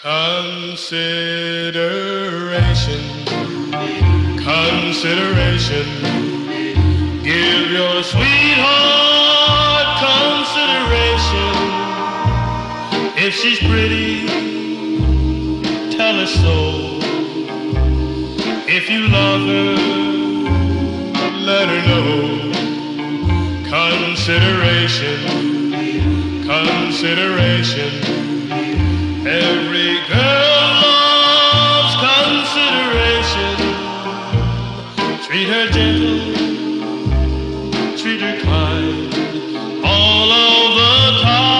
Consideration, consideration. Give your sweetheart consideration. If she's pretty, tell her so. If you love her, let her know. Consideration, consideration. Every girl loves consideration. Treat her gentle, treat her kind, all of the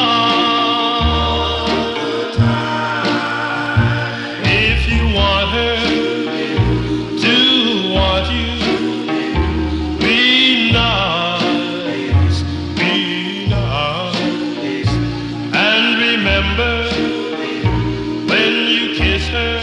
time. If you want her to want you, be nice, and remember, when you kiss her,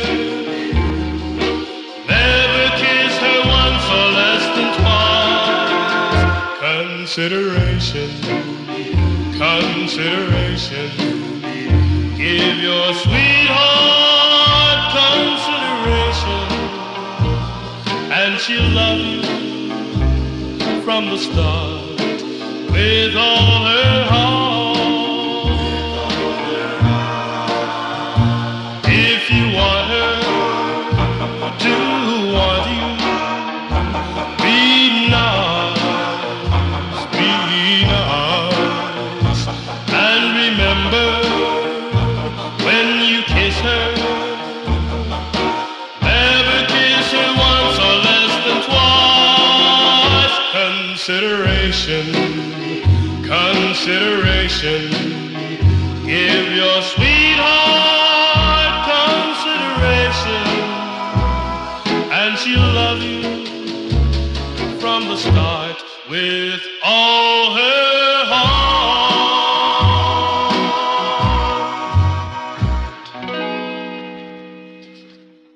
never kiss her once or less than twice. Consideration, consideration. Give your sweetheart consideration, and she'll love you from the start with all her heart. If you want her to want you, be nice, and remember, when you kiss her, never kiss her once or less than twice. Consideration, consideration. Give your sweetheart consideration, and she'll love you from the start with all her